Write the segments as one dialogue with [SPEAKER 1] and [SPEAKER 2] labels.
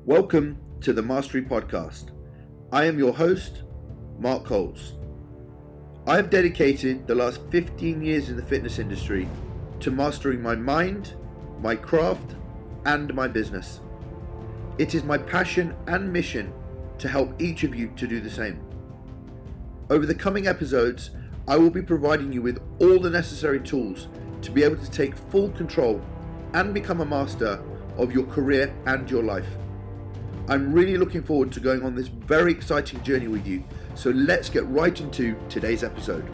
[SPEAKER 1] Welcome to the Mastery Podcast. I am your host, Mark Coles. I have dedicated the last 15 years in the fitness industry to mastering my mind, my craft, and my business. It is my passion and mission to help each of you to do the same. Over the coming episodes, I will be providing you with all the necessary tools to be able to take full control and become a master of your career and your life. I'm really looking forward to going on this very exciting journey with you, so let's get right into today's episode.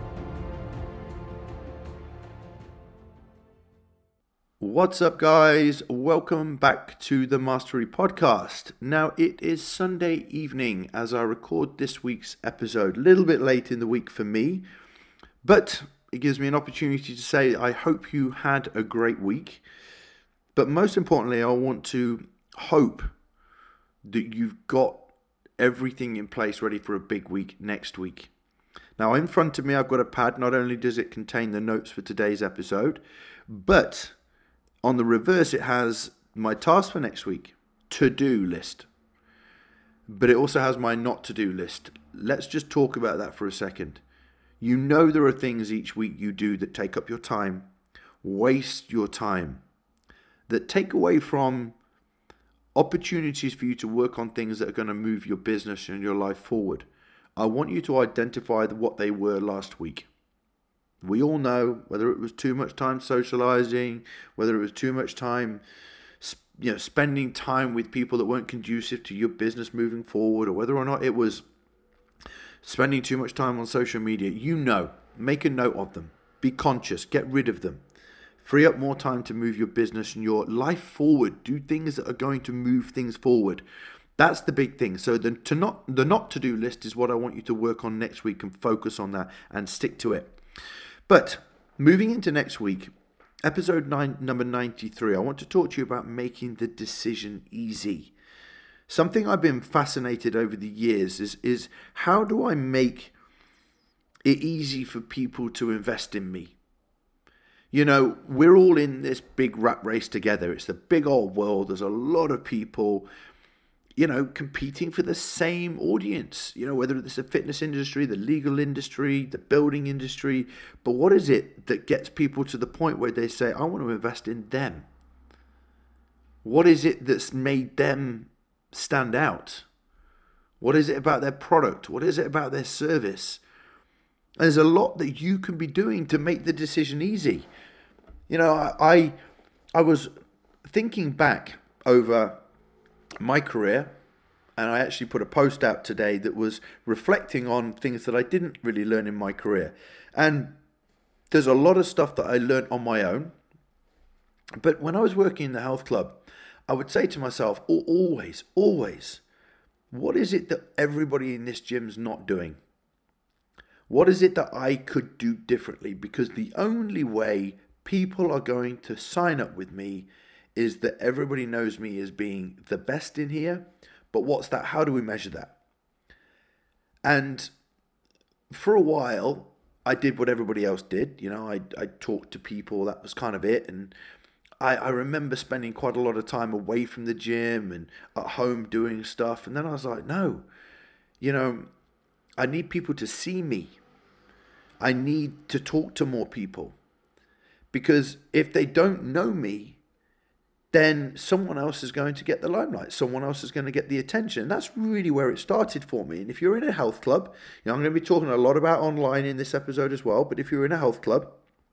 [SPEAKER 1] What's up, guys? Welcome back to the Mastery Podcast. Now, it is Sunday evening as I record this week's episode. A little bit late in the week for me, but it gives me an opportunity to say I hope you had a great week. But most importantly, I want to hope that you've got everything in place ready for a big week next week. Now, in front of me, I've got a pad. Not only does it contain the notes for today's episode, but on the reverse, it has my task for next week, to-do list. But it also has my not-to-do list. Let's just talk about that for a second. You know there are things each week you do that take up your time, waste your time, that take away from opportunities for you to work on things that are going to move your business and your life forward. I want you to identify what they were last week. We all know whether it was too much time socializing, whether it was too much time, spending time with people that weren't conducive to your business moving forward, or whether or not it was spending too much time on social media. Make a note of them. Be conscious. Get rid of them. Free up more time to move your business and your life forward. Do things that are going to move things forward. That's the big thing. So the not to do list is what I want you to work on next week and focus on that and stick to it. But moving into next week, episode number 93, I want to talk to you about making the decision easy. Something I've been fascinated over the years is how do I make it easy for people to invest in me? You know, we're all in this big rat race together. It's the big old world. There's a lot of people, competing for the same audience, whether it's the fitness industry, the legal industry, the building industry. But what is it that gets people to the point where they say, I want to invest in them? What is it that's made them stand out? What is it about their product? What is it about their service? There's a lot that you can be doing to make the decision easy. I was thinking back over my career, and I actually put a post out today that was reflecting on things that I didn't really learn in my career. And there's a lot of stuff that I learned on my own. But when I was working in the health club, I would say to myself, always, what is it that everybody in this gym's not doing? What is it that I could do differently? Because the only way people are going to sign up with me is that everybody knows me as being the best in here. But what's that? How do we measure that? And for a while, I did what everybody else did. I talked to people. That was kind of it. And I remember spending quite a lot of time away from the gym and at home doing stuff. And then I was like, no, I need people to see me. I need to talk to more people. Because if they don't know me, then someone else is going to get the limelight. Someone else is going to get the attention. And that's really where it started for me. And if you're in a health club, I'm going to be talking a lot about online in this episode as well. But if you're in a health club,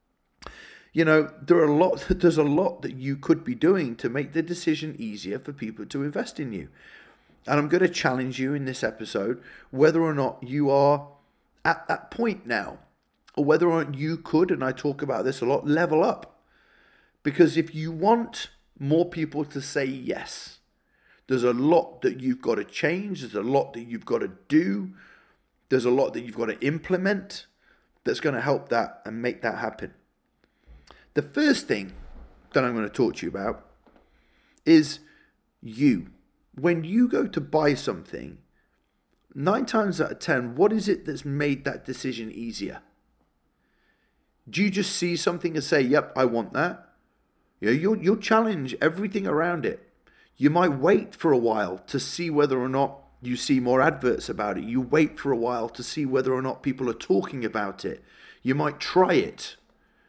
[SPEAKER 1] there's a lot that you could be doing to make the decision easier for people to invest in you. And I'm going to challenge you in this episode whether or not you are at that point now, or whether or not you could, and I talk about this a lot, level up. Because if you want more people to say yes, there's a lot that you've got to change. There's a lot that you've got to do. There's a lot that you've got to implement that's going to help that and make that happen. The first thing that I'm going to talk to you about is you. When you go to buy something, 9 times out of 10, what is it that's made that decision easier? Do you just see something and say, yep, I want that? You'll challenge everything around it. You might wait for a while to see whether or not you see more adverts about it. You wait for a while to see whether or not people are talking about it. You might try it.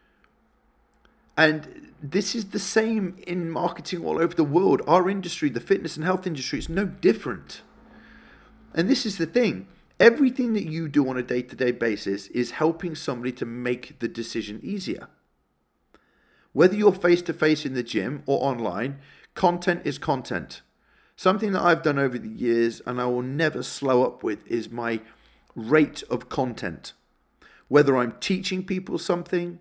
[SPEAKER 1] And this is the same in marketing all over the world. Our industry, the fitness and health industry, is no different. And this is the thing. Everything that you do on a day-to-day basis is helping somebody to make the decision easier. Whether you're face-to-face in the gym or online, content is content. Something that I've done over the years and I will never slow up with is my rate of content. Whether I'm teaching people something,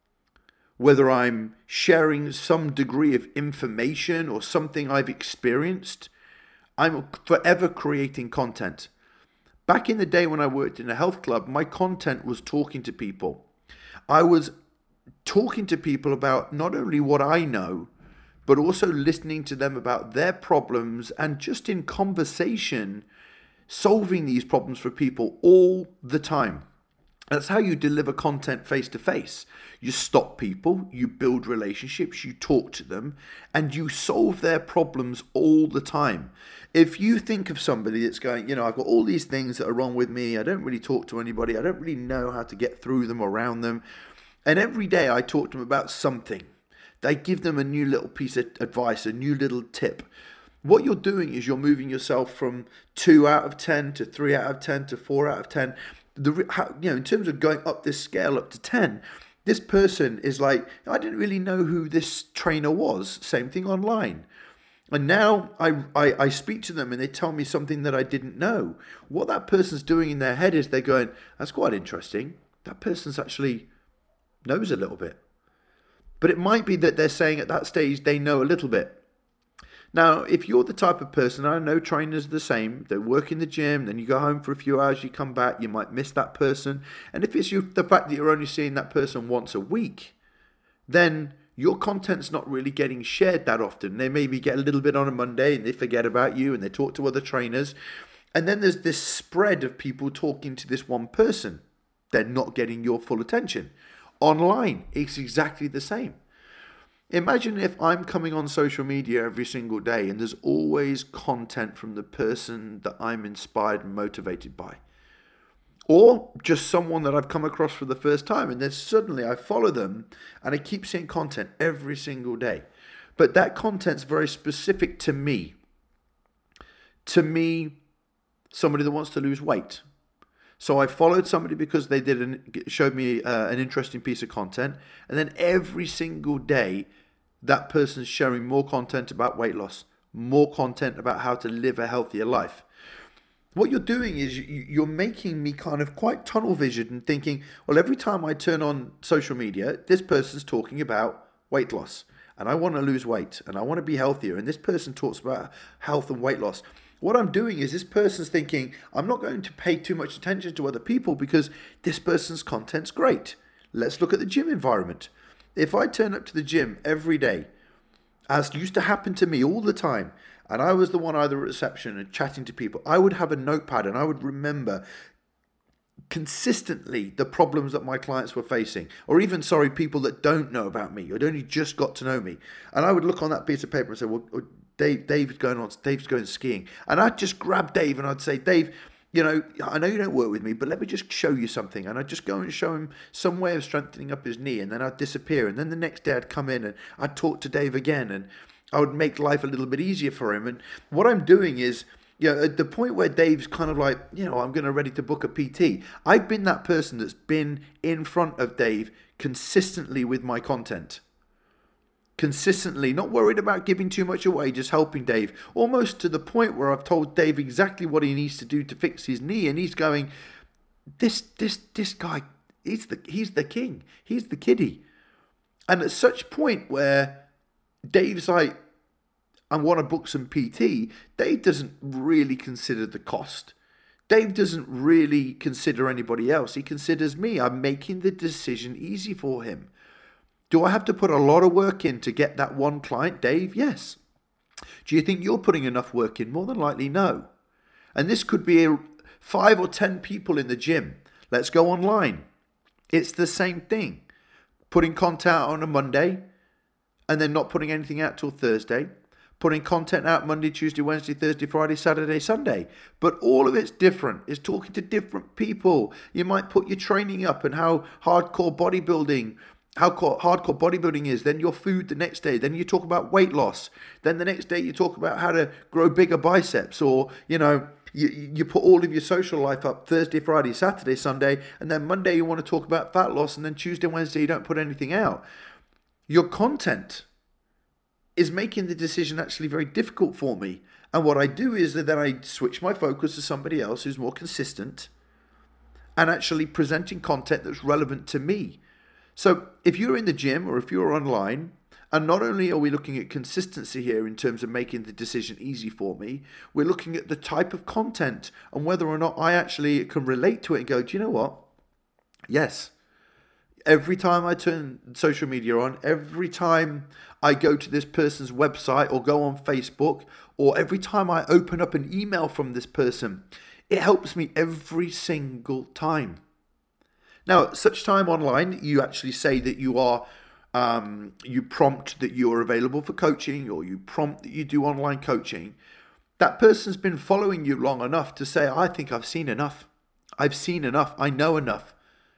[SPEAKER 1] whether I'm sharing some degree of information or something I've experienced, I'm forever creating content. Back in the day when I worked in a health club, my content was talking to people. I was talking to people about not only what I know, but also listening to them about their problems and just in conversation, solving these problems for people all the time. That's how you deliver content face to face. You stop people, you build relationships, you talk to them, and you solve their problems all the time. If you think of somebody that's going, I've got all these things that are wrong with me, I don't really talk to anybody, I don't really know how to get through them, around them, and every day I talk to them about something. They give them a new little piece of advice, a new little tip. What you're doing is you're moving yourself from 2 out of 10 to 3 out of 10 to 4 out of 10. In terms of going up this scale up to 10, this person is like, I didn't really know who this trainer was. Same thing online. And now I speak to them and they tell me something that I didn't know. What that person's doing in their head is they're going, that's quite interesting. That person's actually knows a little bit. But it might be that they're saying at that stage they know a little bit. Now, if you're the type of person, I know trainers are the same, they work in the gym, then you go home for a few hours, you come back, you might miss that person. And if it's the fact that you're only seeing that person once a week, then your content's not really getting shared that often. They maybe get a little bit on a Monday and they forget about you and they talk to other trainers. And then there's this spread of people talking to this one person. They're not getting your full attention. Online, it's exactly the same. Imagine if I'm coming on social media every single day and there's always content from the person that I'm inspired and motivated by. Or just someone that I've come across for the first time and then suddenly I follow them and I keep seeing content every single day. But that content's very specific to me. To me, somebody that wants to lose weight. So I followed somebody because they showed me an interesting piece of content. And then every single day, that person's sharing more content about weight loss, more content about how to live a healthier life. What you're doing is you're making me kind of quite tunnel visioned and thinking, well, every time I turn on social media, this person's talking about weight loss. And I want to lose weight and I want to be healthier. And this person talks about health and weight loss. What I'm doing is this person's thinking, I'm not going to pay too much attention to other people because this person's content's great. Let's look at the gym environment. If I turn up to the gym every day, as used to happen to me all the time, and I was the one either at reception and chatting to people, I would have a notepad and I would remember consistently the problems that my clients were facing, or even, people that don't know about me, or only just got to know me. And I would look on that piece of paper and say, well, Dave's going skiing. And I'd just grab Dave and I'd say, Dave, I know you don't work with me, but let me just show you something. And I'd just go and show him some way of strengthening up his knee. And then I'd disappear. And then the next day I'd come in and I'd talk to Dave again. And I would make life a little bit easier for him. And what I'm doing is, at the point where Dave's kind of like, I'm ready to book a PT. I've been that person that's been in front of Dave consistently with my content. Consistently, not worried about giving too much away, just helping Dave, almost to the point where I've told Dave exactly what he needs to do to fix his knee, and he's going, this guy, he's the king, he's the kiddie. And at such point where Dave's like, I want to book some PT, Dave doesn't really consider the cost. Dave doesn't really consider anybody else. He considers me. I'm making the decision easy for him. Do I have to put a lot of work in to get that one client, Dave? Yes. Do you think you're putting enough work in? More than likely, no. And this could be 5 or 10 people in the gym. Let's go online. It's the same thing. Putting content out on a Monday and then not putting anything out till Thursday. putting content out Monday, Tuesday, Wednesday, Thursday, Friday, Saturday, Sunday. But all of it's different. It's talking to different people. You might put your training up and how hardcore bodybuilding is, then your food the next day, then you talk about weight loss, then the next day you talk about how to grow bigger biceps, or you put all of your social life up Thursday, Friday, Saturday, Sunday, and then Monday you want to talk about fat loss, and then Tuesday, Wednesday you don't put anything out. Your content is making the decision actually very difficult for me. And what I do is that then I switch my focus to somebody else who's more consistent and actually presenting content that's relevant to me. So if you're in the gym or if you're online, and not only are we looking at consistency here in terms of making the decision easy for me, we're looking at the type of content and whether or not I actually can relate to it and go, do you know what? Yes. Every time I turn social media on, every time I go to this person's website or go on Facebook, or every time I open up an email from this person, it helps me every single time. Now, at such time online, you actually say that you are, you prompt that you are available for coaching, or you prompt that you do online coaching. That person's been following you long enough to say, I think I've seen enough. I've seen enough. I know enough.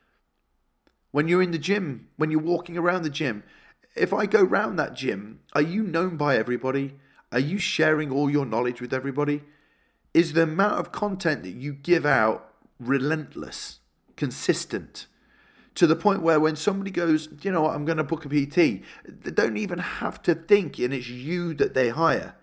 [SPEAKER 1] When you're in the gym, when you're walking around the gym, if I go round that gym, are you known by everybody? Are you sharing all your knowledge with everybody? Is the amount of content that you give out relentless, consistent, to the point where when somebody goes, you know what, I'm going to book a PT, they don't even have to think, and it's you that they hire.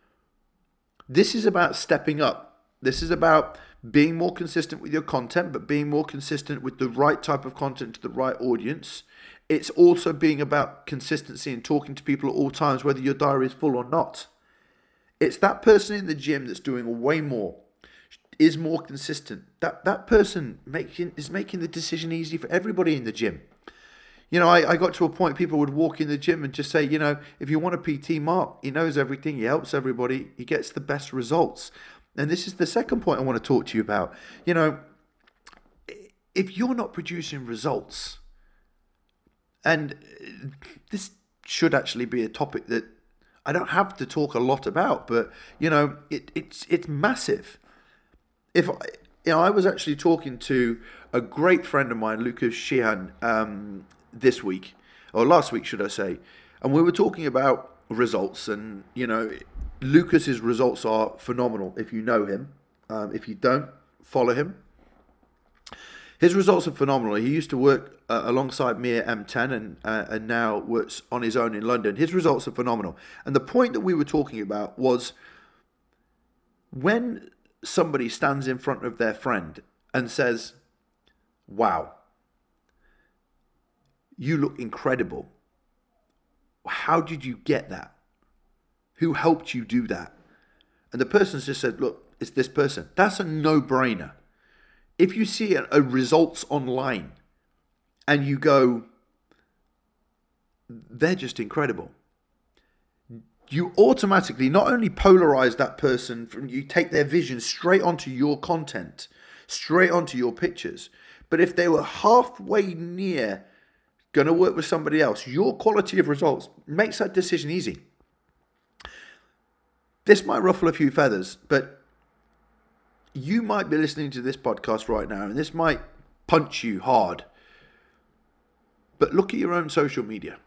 [SPEAKER 1] This is about stepping up. This is about being more consistent with your content, but being more consistent with the right type of content to the right audience. It's also being about consistency and talking to people at all times, whether your diary is full or not. It's that person in the gym that's doing way more, is more consistent. That person is making the decision easy for everybody in the gym. You know, I got to a point people would walk in the gym and just say, you know, if you want a PT, Mark, he knows everything, he helps everybody, he gets the best results. And this is the second point I want to talk to you about. You know, if you're not producing results, and this should actually be a topic that I don't have to talk a lot about, but, you know, it's massive. I was actually talking to a great friend of mine, Lucas Sheehan, this week, or last week, should I say, and we were talking about results, and, you know, Lucas's results are phenomenal if you know him. If you don't, follow him. His results are phenomenal. He used to work alongside me at M10 and now works on his own in London. His results are phenomenal. And the point that we were talking about was when somebody stands in front of their friend and says, wow, you look incredible. How did you get that? Who helped you do that? And the person's just said, look, it's this person. That's a no-brainer. If you see a results online and you go, they're just incredible, you automatically not only polarize that person, you take their vision straight onto your content, straight onto your pictures. But if they were halfway near going to work with somebody else, your quality of results makes that decision easy. This might ruffle a few feathers, but you might be listening to this podcast right now, and this might punch you hard. But look at your own social media.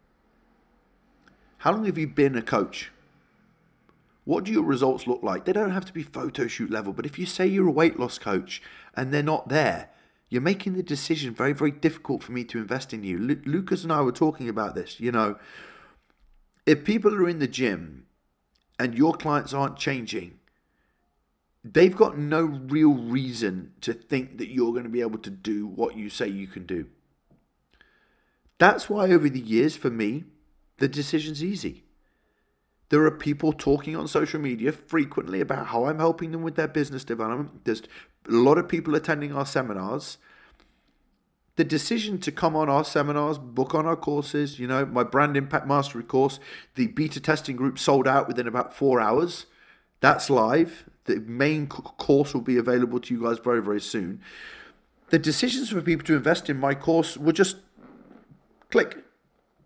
[SPEAKER 1] How long have you been a coach? What do your results look like? They don't have to be photo shoot level, but if you say you're a weight loss coach and they're not there, you're making the decision very, very difficult for me to invest in you. Lucas and I were talking about this. You know, if people are in the gym and your clients aren't changing, they've got no real reason to think that you're going to be able to do what you say you can do. That's why over the years, for me, the decision's easy. There are people talking on social media frequently about how I'm helping them with their business development. There's a lot of people attending our seminars. The decision to come on our seminars, book on our courses, you know, my Brand Impact Mastery course, the beta testing group sold out within about 4 hours. That's live. The main course will be available to you guys very, very soon. The decisions for people to invest in my course were just click.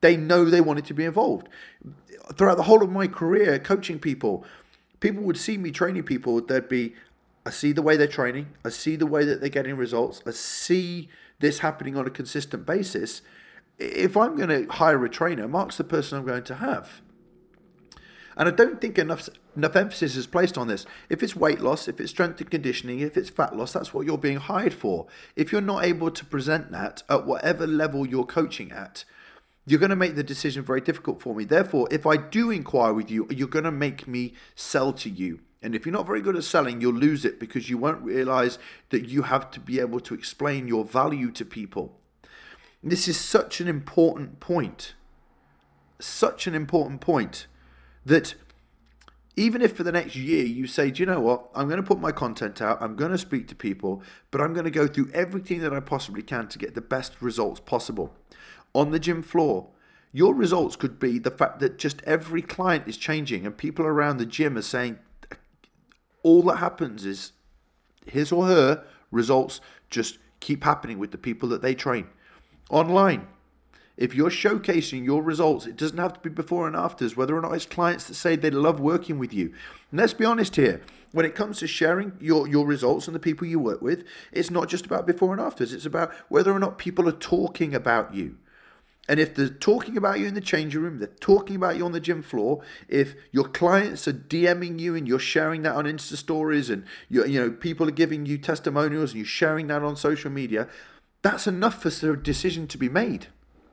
[SPEAKER 1] They know they wanted to be involved. Throughout the whole of my career coaching people would see me training people. I see the way they're training. I see the way that they're getting results. I see this happening on a consistent basis. If I'm going to hire a trainer, Mark's the person I'm going to have. And I don't think enough emphasis is placed on this. If it's weight loss, if it's strength and conditioning, if it's fat loss, that's what you're being hired for. If you're not able to present that at whatever level you're coaching at, you're going to make the decision very difficult for me. Therefore, if I do inquire with you, you're going to make me sell to you. And if you're not very good at selling, you'll lose it because you won't realize that you have to be able to explain your value to people. This is such an important point. Such an important point that even if for the next year you say, do you know what, I'm going to put my content out, I'm going to speak to people, but I'm going to go through everything that I possibly can to get the best results possible. On the gym floor, your results could be the fact that just every client is changing and people around the gym are saying all that happens is his or her results just keep happening with the people that they train. Online, if you're showcasing your results, it doesn't have to be before and afters, whether or not it's clients that say they love working with you. And let's be honest here, when it comes to sharing your results and the people you work with, it's not just about before and afters, it's about whether or not people are talking about you. And if they're talking about you in the changing room, they're talking about you on the gym floor, if your clients are DMing you and you're sharing that on Insta stories and people are giving you testimonials and you're sharing that on social media, that's enough for a decision to be made.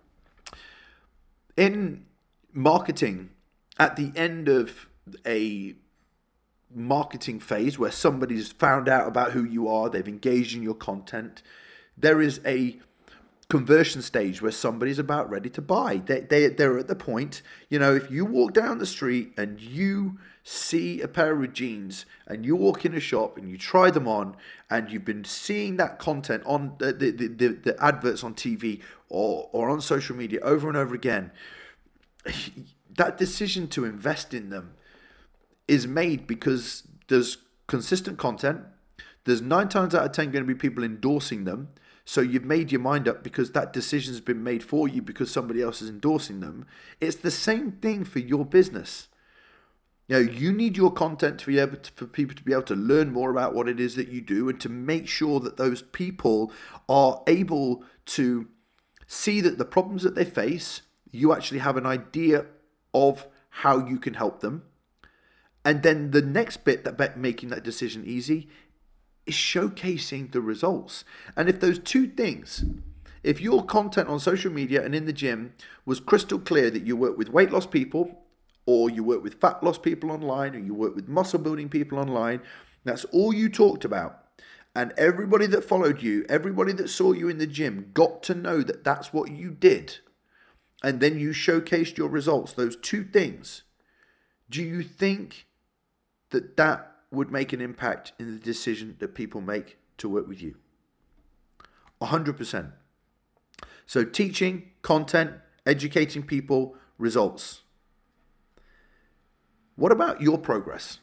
[SPEAKER 1] In marketing, at the end of a marketing phase where somebody's found out about who you are, they've engaged in your content, there is a conversion stage where somebody's about ready to buy. They're at the point, if you walk down the street and you see a pair of jeans and you walk in a shop and you try them on and you've been seeing that content on the adverts on TV or on social media over and over again, that decision to invest in them is made because there's consistent content. There's 9 times out of 10 going to be people endorsing them. So you've made your mind up because that decision has been made for you because somebody else is endorsing them. It's the same thing for your business. You need your content to be able for people to be able to learn more about what it is that you do and to make sure that those people are able to see that the problems that they face, you actually have an idea of how you can help them. And then the next bit that making that decision easy is showcasing the results. And if those two things, if your content on social media and in the gym was crystal clear that you work with weight loss people, or you work with fat loss people online, or you work with muscle building people online, that's all you talked about. And everybody that followed you, everybody that saw you in the gym got to know that that's what you did. And then you showcased your results, those two things. Do you think that would make an impact in the decision that people make to work with you? 100%. So teaching, content, educating people, results. What about your progress?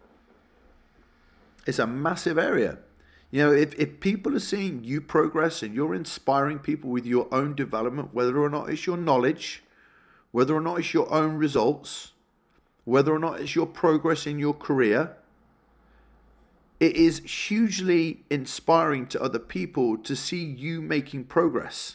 [SPEAKER 1] It's a massive area. If people are seeing you progress and you're inspiring people with your own development, whether or not it's your knowledge, whether or not it's your own results, whether or not it's your progress in your career, it is hugely inspiring to other people to see you making progress.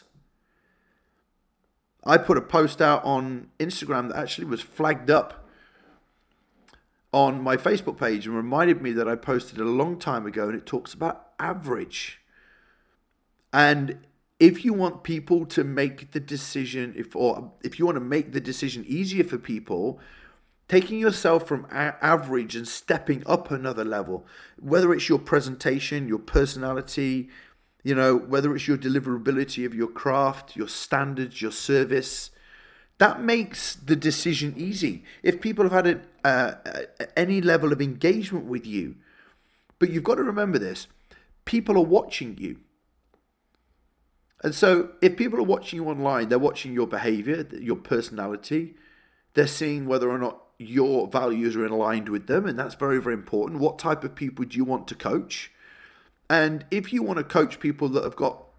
[SPEAKER 1] I put a post out on Instagram that actually was flagged up on my Facebook page and reminded me that I posted it a long time ago, and it talks about average. And if you want people to make the decision, if you want to make the decision easier for people, taking yourself from average and stepping up another level, whether it's your presentation, your personality, whether it's your deliverability of your craft, your standards, your service, that makes the decision easy. If people have had any level of engagement with you, but you've got to remember this, people are watching you. And so if people are watching you online, they're watching your behavior, your personality, they're seeing whether or not your values are aligned with them, and that's very, very important. What type of people do you want to coach? And if you want to coach people that have got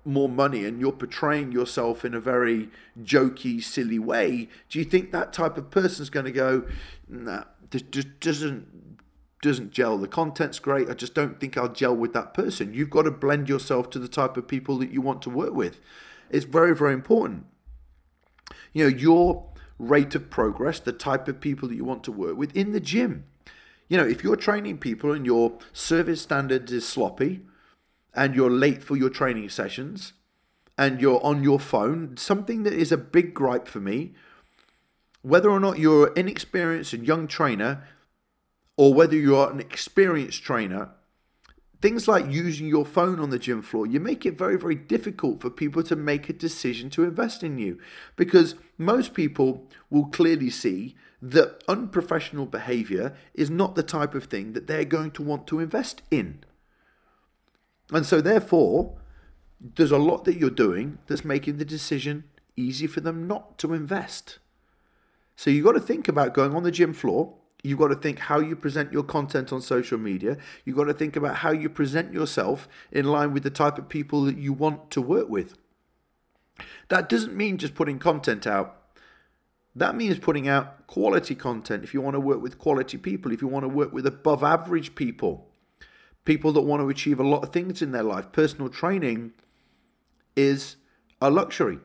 [SPEAKER 1] more money and you're portraying yourself in a very jokey, silly way, do you think that type of person's going to go, nah, this just doesn't gel. The content's great. I just don't think I'll gel with that person. You've got to blend yourself to the type of people that you want to work with. It's very, very important. Your rate of progress, the type of people that you want to work with in the gym. If you're training people and your service standards is sloppy and you're late for your training sessions and you're on your phone, something that is a big gripe for me, whether or not you're an inexperienced and young trainer or whether you're an experienced trainer, things like using your phone on the gym floor, you make it very, very difficult for people to make a decision to invest in you, because most people will clearly see that unprofessional behavior is not the type of thing that they're going to want to invest in. And so therefore, there's a lot that you're doing that's making the decision easy for them not to invest. So you've got to think about going on the gym floor. You've got to think how you present your content on social media. You've got to think about how you present yourself in line with the type of people that you want to work with. That doesn't mean just putting content out. That means putting out quality content if you want to work with quality people, if you want to work with above average people, people that want to achieve a lot of things in their life. Personal training is a luxury.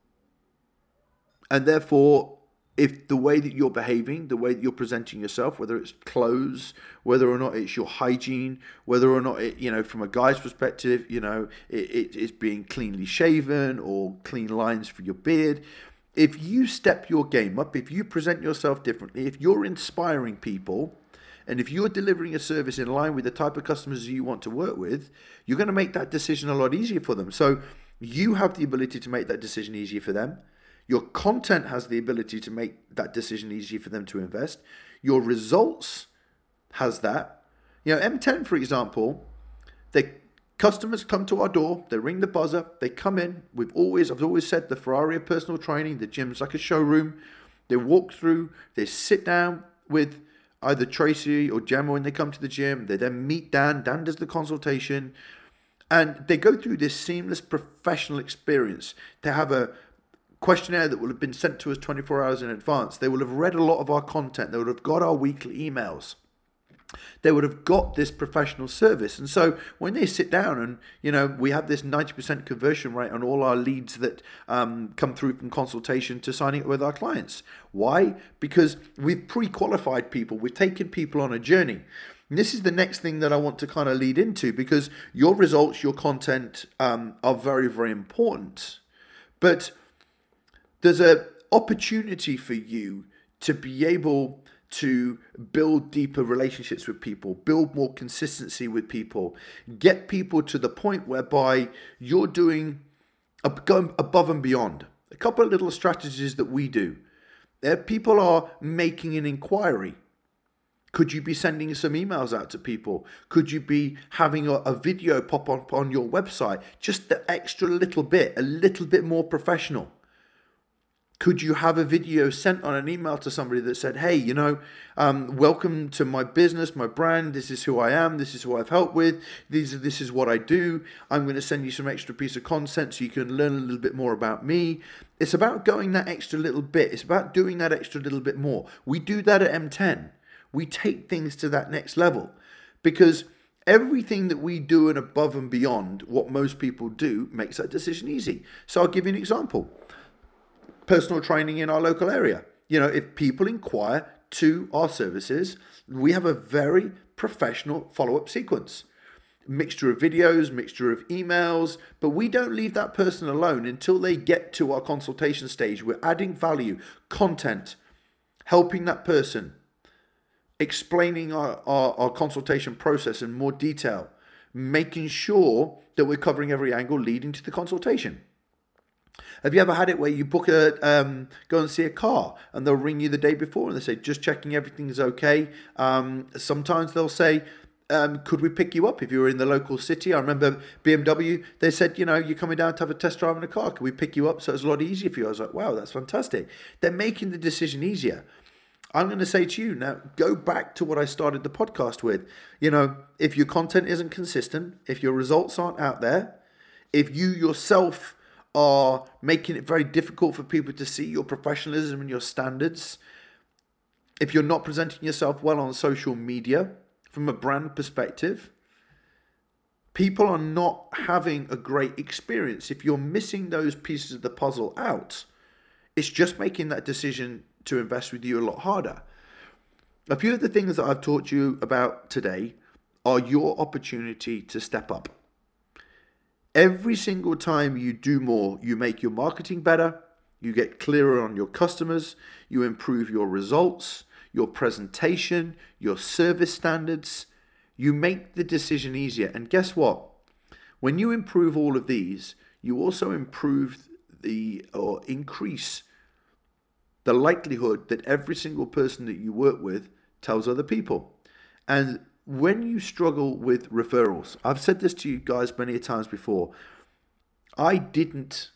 [SPEAKER 1] And therefore, if the way that you're behaving, the way that you're presenting yourself, whether it's clothes, whether or not it's your hygiene, whether or not it, from a guy's perspective, it's being cleanly shaven or clean lines for your beard. If you step your game up, if you present yourself differently, if you're inspiring people, and if you're delivering a service in line with the type of customers you want to work with, you're going to make that decision a lot easier for them. So you have the ability to make that decision easier for them. Your content has the ability to make that decision easier for them to invest. Your results has that. M10, for example, customers come to our door, they ring the buzzer, they come in. I've always said the Ferrari of personal training, the gym's like a showroom. They walk through, they sit down with either Tracy or Gemma when they come to the gym. They then meet Dan. Dan does the consultation. And they go through this seamless professional experience. They have a questionnaire that will have been sent to us 24 hours in advance. They will have read a lot of our content. They would have got our weekly emails. They would have got this professional service. And so when they sit down and, we have this 90% conversion rate on all our leads that come through from consultation to signing up with our clients. Why? Because we've pre-qualified people. We've taken people on a journey. And this is the next thing that I want to kind of lead into, because your results, your content are very, very important. But there's an opportunity for you to be able to build deeper relationships with people, build more consistency with people, get people to the point whereby you're going above and beyond. A couple of little strategies that we do. People are making an inquiry. Could you be sending some emails out to people? Could you be having a video pop up on your website? Just the extra little bit, a little bit more professional. Could you have a video sent on an email to somebody that said, hey, welcome to my business, my brand. This is who I am. This is who I've helped with. This is what I do. I'm going to send you some extra piece of content so you can learn a little bit more about me. It's about going that extra little bit. It's about doing that extra little bit more. We do that at M10. We take things to that next level, because everything that we do and above and beyond what most people do makes that decision easy. So I'll give you an example. Personal training in our local area. If people inquire to our services, we have a very professional follow-up sequence. Mixture of videos, mixture of emails, but we don't leave that person alone until they get to our consultation stage. We're adding value, content, helping that person, explaining our consultation process in more detail, making sure that we're covering every angle leading to the consultation. Have you ever had it where you book go and see a car and they'll ring you the day before and they say, just checking everything's okay? Sometimes they'll say, could we pick you up if you were in the local city? I remember BMW, they said, you're coming down to have a test drive in a car. Can we pick you up? So it's a lot easier for you. I was like, wow, that's fantastic. They're making the decision easier. I'm going to say to you now, go back to what I started the podcast with. If your content isn't consistent, if your results aren't out there, if you yourself are making it very difficult for people to see your professionalism and your standards, if you're not presenting yourself well on social media from a brand perspective, people are not having a great experience. If you're missing those pieces of the puzzle out, it's just making that decision to invest with you a lot harder. A few of the things that I've taught you about today are your opportunity to step up. Every single time you do more, you make your marketing better, you get clearer on your customers, you improve your results, your presentation, your service standards. You make the decision easier. And guess what? When you improve all of these, you also improve or increase the likelihood that every single person that you work with tells other people. And when you struggle with referrals, I've said this to you guys many times before, I didn't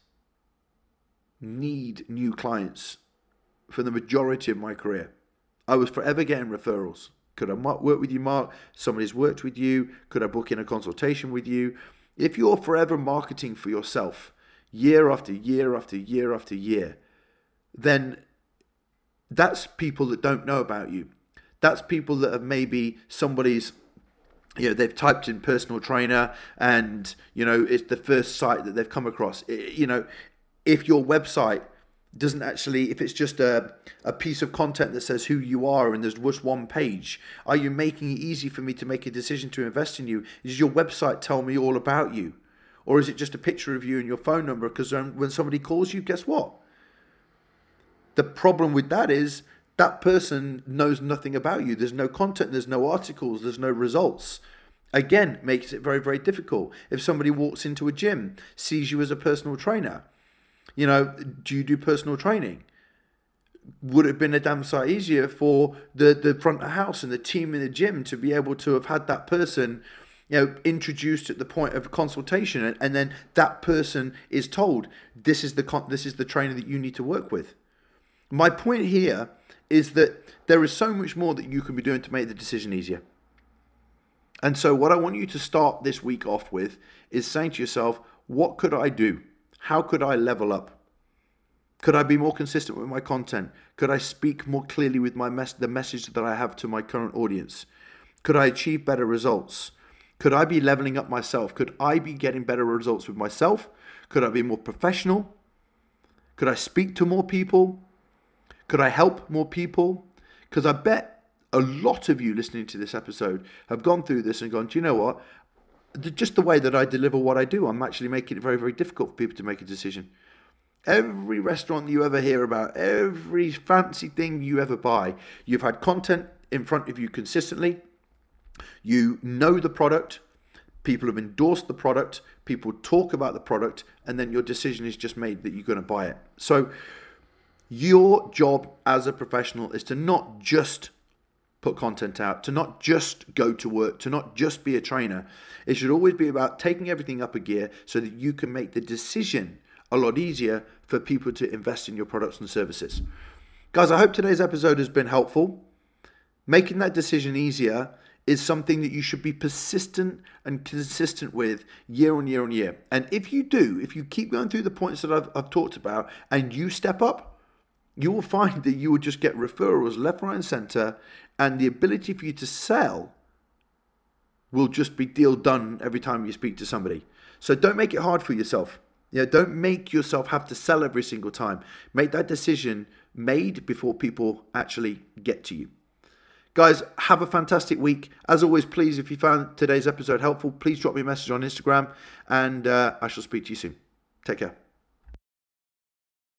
[SPEAKER 1] need new clients for the majority of my career. I was forever getting referrals. Could I work with you, Mark? Somebody's worked with you. Could I book in a consultation with you? If you're forever marketing for yourself, year after year after year after year, then that's people that don't know about you. That's people that have maybe somebody's, they've typed in personal trainer and, it's the first site that they've come across. If your website doesn't actually, if it's just a piece of content that says who you are and there's just one page, are you making it easy for me to make a decision to invest in you? Does your website tell me all about you? Or is it just a picture of you and your phone number? Because when somebody calls you, guess what? The problem with that is that person knows nothing about you. There's no content, there's no articles, there's no results. Again, makes it very, very difficult. If somebody walks into a gym, sees you as a personal trainer, do you do personal training? Would it have been a damn sight easier for the front of house and the team in the gym to be able to have had that person, introduced at the point of consultation, and then that person is told, this is the trainer that you need to work with. My point here is that there is so much more that you can be doing to make the decision easier. And so what I want you to start this week off with is saying to yourself, what could I do? How could I level up? Could I be more consistent with my content? Could I speak more clearly with the message that I have to my current audience? Could I achieve better results? Could I be leveling up myself? Could I be getting better results with myself? Could I be more professional? Could I speak to more people? Could I help more people? Because I bet a lot of you listening to this episode have gone through this and gone, do you know what? Just the way that I deliver what I do, I'm actually making it very, very difficult for people to make a decision. Every restaurant you ever hear about, every fancy thing you ever buy, you've had content in front of you consistently. You know the product. People have endorsed the product. People talk about the product. And then your decision is just made that you're going to buy it. So your job as a professional is to not just put content out, to not just go to work, to not just be a trainer. It should always be about taking everything up a gear so that you can make the decision a lot easier for people to invest in your products and services. Guys, I hope today's episode has been helpful. Making that decision easier is something that you should be persistent and consistent with year on year on year. And if you keep going through the points that I've talked about and you step up, you will find that you will just get referrals left, right, and center, and the ability for you to sell will just be deal done every time you speak to somebody. So don't make it hard for yourself. Don't make yourself have to sell every single time. Make that decision made before people actually get to you. Guys, have a fantastic week. As always, please, if you found today's episode helpful, please drop me a message on Instagram, and I shall speak to you soon. Take care.